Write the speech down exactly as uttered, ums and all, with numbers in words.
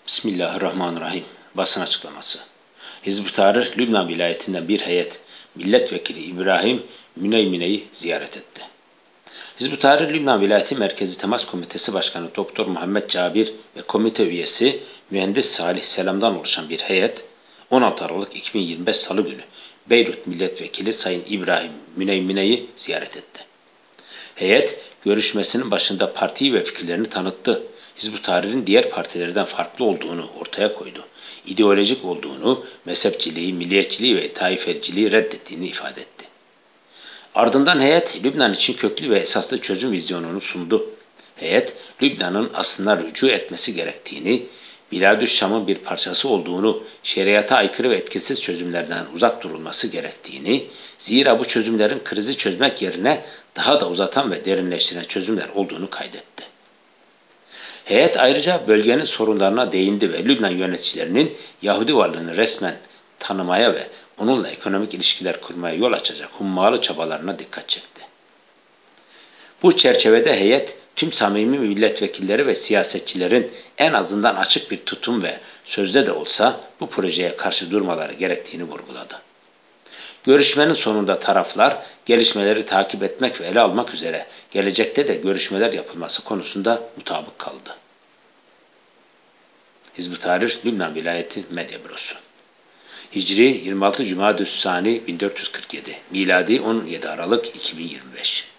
Bismillahirrahmanirrahim. Basın açıklaması. Hizb-ı Tahrir, Lübnan vilayetinden bir heyet Milletvekili İbrahim Müneymine'yi ziyaret etti. Hizb-ı Tahrir, Lübnan Vilayeti Merkezi Temas Komitesi Başkanı Doktor Muhammed Cabir ve komite üyesi Mühendis Salih Selam'dan oluşan bir heyet, on altı Aralık iki bin yirmi beş Salı günü Beyrut Milletvekili Sayın İbrahim Müneymine'yi ziyaret etti. Heyet, görüşmesinin başında partiyi ve fikirlerini tanıttı. Hizb-ı Tahrir'in diğer partilerden farklı olduğunu ortaya koydu. İdeolojik olduğunu, mezhepçiliği, milliyetçiliği ve taifeliciliği reddettiğini ifade etti. Ardından heyet, Lübnan için köklü ve esaslı çözüm vizyonunu sundu. Heyet, Lübnan'ın aslına rücu etmesi gerektiğini, Biladüş-Şam'ın bir parçası olduğunu, şeriata aykırı ve etkisiz çözümlerden uzak durulması gerektiğini, zira bu çözümlerin krizi çözmek yerine daha da uzatan ve derinleştiren çözümler olduğunu kaydetti. Heyet ayrıca bölgenin sorunlarına değindi ve Lübnan yöneticilerinin Yahudi varlığını resmen tanımaya ve onunla ekonomik ilişkiler kurmaya yol açacak hummalı çabalarına dikkat çekti. Bu çerçevede heyet, tüm samimi milletvekilleri ve siyasetçilerin en azından açık bir tutum ve sözde de olsa bu projeye karşı durmaları gerektiğini vurguladı. Görüşmenin sonunda taraflar, gelişmeleri takip etmek ve ele almak üzere gelecekte de görüşmeler yapılması konusunda mutabık kaldı. Hizb-ı Tahrir, Lübnan Vilayeti Medya Bürosu. Hicri yirmi altı Cuma'dü's Sani bin dört yüz kırk yedi, miladi on yedi Aralık iki bin yirmi beş.